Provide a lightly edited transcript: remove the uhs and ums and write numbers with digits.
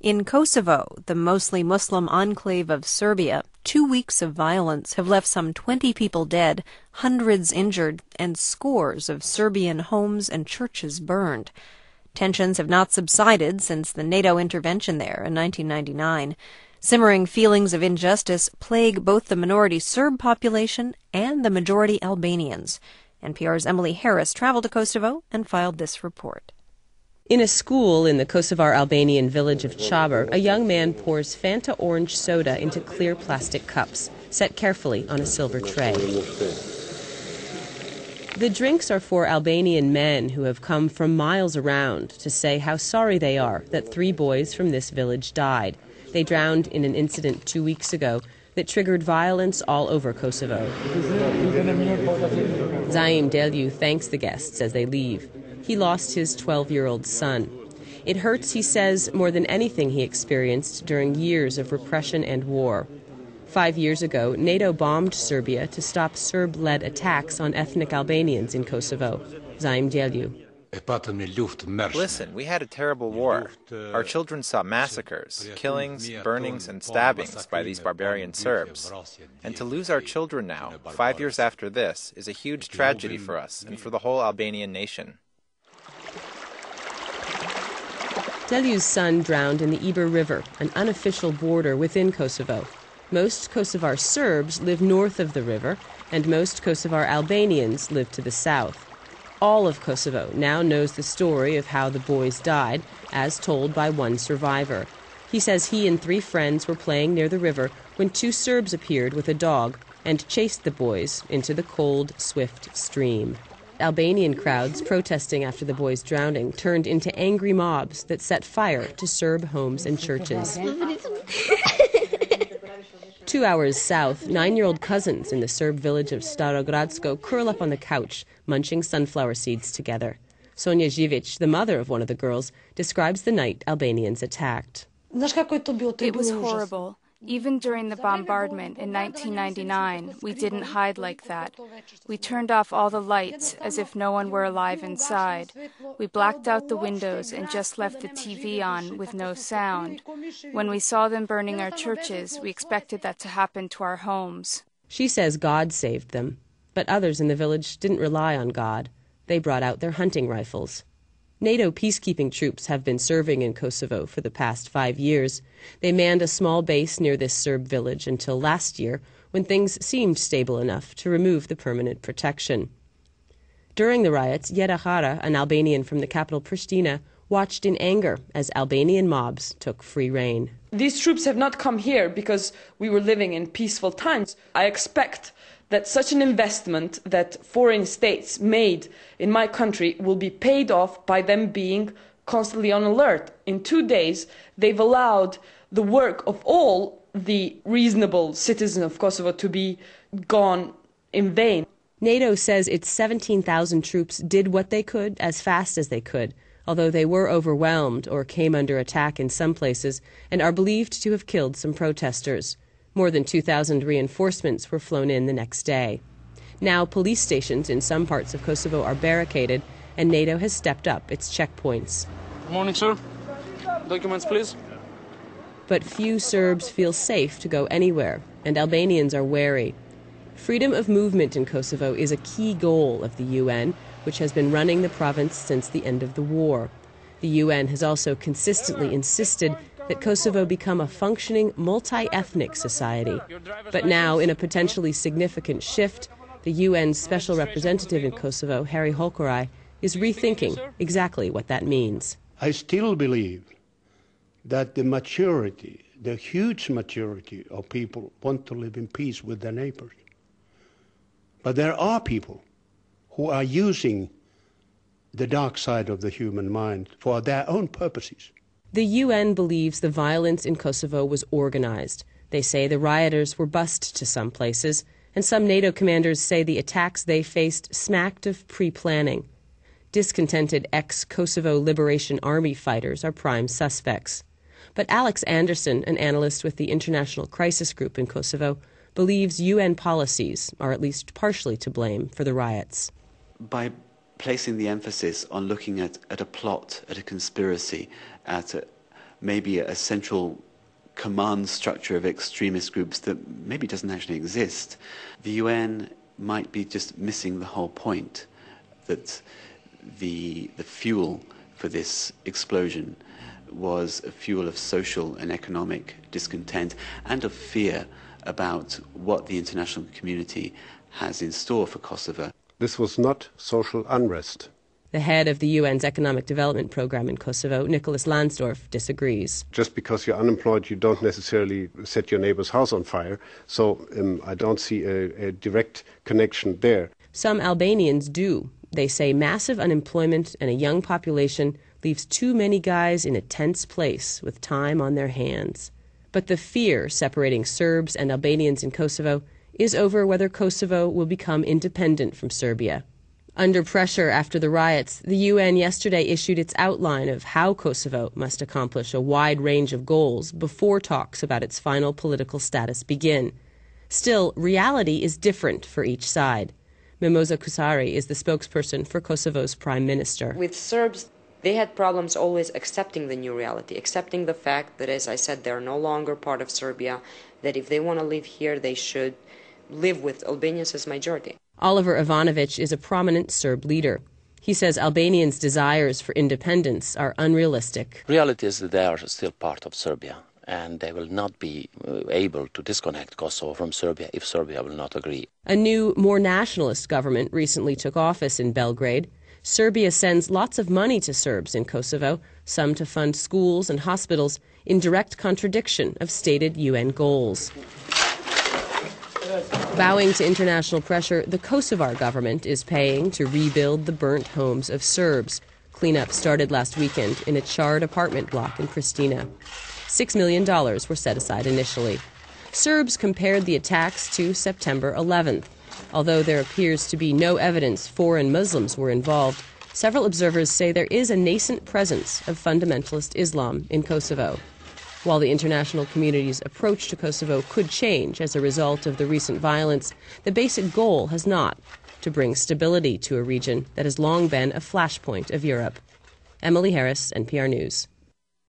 In Kosovo, the mostly Muslim enclave of Serbia, 2 weeks of violence have left some 20 people dead, hundreds injured, and scores of Serbian homes and churches burned. Tensions have not subsided since the NATO intervention there in 1999. Simmering feelings of injustice plague both the minority Serb population and the majority Albanians. NPR's Emily Harris traveled to Kosovo and filed this report. In a school in the Kosovar Albanian village of Chaber, a young man pours Fanta orange soda into clear plastic cups, set carefully on a silver tray. The drinks are for Albanian men who have come from miles around to say how sorry they are that 3 boys from this village died. They drowned in an incident 2 weeks ago that triggered violence all over Kosovo. Zaim Delju thanks the guests as they leave. He lost his 12-year-old son. It hurts, he says, more than anything he experienced during years of repression and war. 5 years ago, NATO bombed Serbia to stop Serb-led attacks on ethnic Albanians in Kosovo. Zaim Delju. Listen, we had a terrible war. Our children saw massacres, killings, burnings, and stabbings by these barbarian Serbs. And to lose our children now, 5 years after this, is a huge tragedy for us and for the whole Albanian nation. Delju's son drowned in the Iber River, an unofficial border within Kosovo. Most Kosovar Serbs live north of the river, and most Kosovar Albanians live to the south. All of Kosovo now knows the story of how the boys died, as told by one survivor. He says he and 3 friends were playing near the river when 2 Serbs appeared with a dog and chased the boys into the cold, swift stream. Albanian crowds protesting after the boys' drowning turned into angry mobs that set fire to Serb homes and churches. 2 hours south, 9-year-old cousins in the Serb village of Starogradsko curl up on the couch, munching sunflower seeds together. Sonja Živić, the mother of one of the girls, describes the night Albanians attacked. It was horrible. Even during the bombardment in 1999, we didn't hide like that. We turned off all the lights as if no one were alive inside. We blacked out the windows and just left the TV on with no sound. When we saw them burning our churches, we expected that to happen to our homes. She says God saved them, but others in the village didn't rely on God. They brought out their hunting rifles. NATO peacekeeping troops have been serving in Kosovo for the past 5 years. They manned a small base near this Serb village until last year, when things seemed stable enough to remove the permanent protection. During the riots, Jeda Hara, an Albanian from the capital Pristina, watched in anger as Albanian mobs took free rein. These troops have not come here because we were living in peaceful times. I expect that such an investment that foreign states made in my country will be paid off by them being constantly on alert. In 2 days, they've allowed the work of all the reasonable citizens of Kosovo to be gone in vain. NATO says its 17,000 troops did what they could as fast as they could, although they were overwhelmed or came under attack in some places and are believed to have killed some protesters. More than 2,000 reinforcements were flown in the next day. Now, police stations in some parts of Kosovo are barricaded, and NATO has stepped up its checkpoints. Good morning, sir. Documents, please. But few Serbs feel safe to go anywhere, and Albanians are wary. Freedom of movement in Kosovo is a key goal of the UN, which has been running the province since the end of the war. The UN has also consistently insisted that Kosovo become a functioning multi-ethnic society. But now, in a potentially significant shift, the UN's special representative in Kosovo, Harry Holkeri, is rethinking exactly what that means. I still believe that the huge majority of people want to live in peace with their neighbors. But there are people who are using the dark side of the human mind for their own purposes. The UN believes the violence in Kosovo was organized. They say the rioters were bussed to some places, and some NATO commanders say the attacks they faced smacked of pre-planning. Discontented ex-Kosovo Liberation Army fighters are prime suspects. But Alex Anderson, an analyst with the International Crisis Group in Kosovo, believes UN policies are at least partially to blame for the riots. By placing the emphasis on looking at a plot, at a conspiracy, at maybe a central command structure of extremist groups that maybe doesn't actually exist, the UN might be just missing the whole point, that the fuel for this explosion was a fuel of social and economic discontent and of fear about what the international community has in store for Kosovo. This was not social unrest. The head of the UN's Economic Development Programme in Kosovo, Nicholas Lansdorf, disagrees. Just because you're unemployed, you don't necessarily set your neighbor's house on fire. So I don't see a direct connection there. Some Albanians do. They say massive unemployment and a young population leaves too many guys in a tense place with time on their hands. But the fear separating Serbs and Albanians in Kosovo is over whether Kosovo will become independent from Serbia. Under pressure after the riots, the UN yesterday issued its outline of how Kosovo must accomplish a wide range of goals before talks about its final political status begin. Still, reality is different for each side. Mimosa Kusari is the spokesperson for Kosovo's prime minister. With Serbs, they had problems always accepting the new reality, accepting the fact that, as I said, they're no longer part of Serbia, that if they want to live here, they should live with Albanians as majority. Oliver Ivanovic is a prominent Serb leader. He says Albanians' desires for independence are unrealistic. Reality is that they are still part of Serbia, and they will not be able to disconnect Kosovo from Serbia if Serbia will not agree. A new, more nationalist government recently took office in Belgrade. Serbia sends lots of money to Serbs in Kosovo, some to fund schools and hospitals, in direct contradiction of stated UN goals. Bowing to international pressure, the Kosovar government is paying to rebuild the burnt homes of Serbs. Cleanup started last weekend in a charred apartment block in Pristina. $6 million were set aside initially. Serbs compared the attacks to September 11th. Although there appears to be no evidence foreign Muslims were involved, several observers say there is a nascent presence of fundamentalist Islam in Kosovo. While the international community's approach to Kosovo could change as a result of the recent violence, the basic goal has not: to bring stability to a region that has long been a flashpoint of Europe. Emily Harris, NPR News.